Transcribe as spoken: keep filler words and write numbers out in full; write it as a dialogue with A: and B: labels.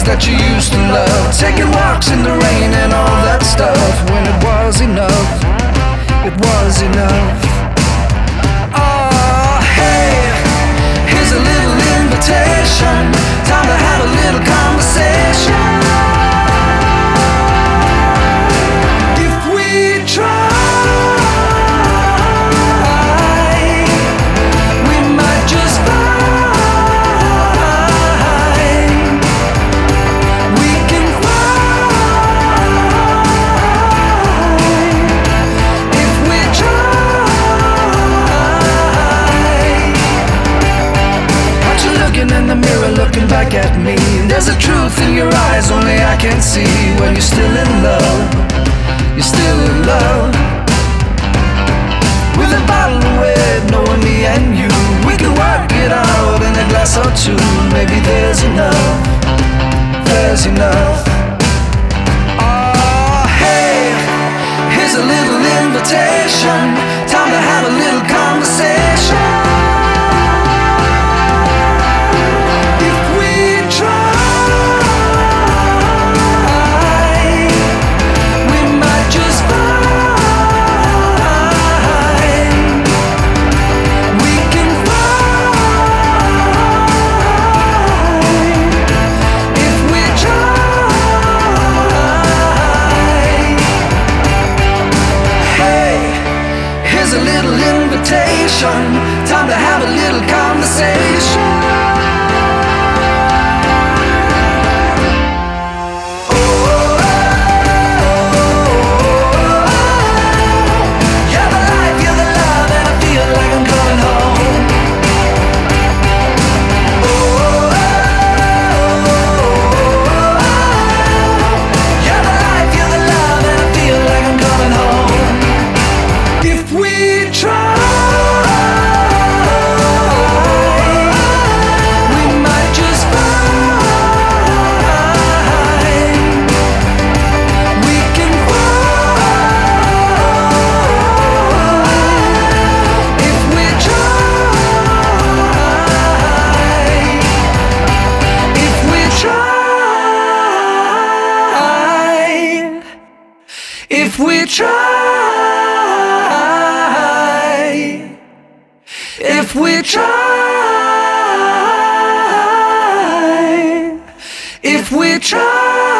A: things that you used to love, taking walks in the rain and all that stuff. When it was enough, it was enough. Oh, hey, here's a little invitation. Time to have a little conversation. If we try, in the mirror looking back at me. There's a truth in your eyes only I can see. When you're still in love, you're still in love. With a bottle of red, knowing me and you, we can work it out in a glass or two. Maybe there's enough, there's enough. Oh, hey, here's a little invitation. Time to have a little conversation. Time to have a little conversation. If we try, if we try, if we try.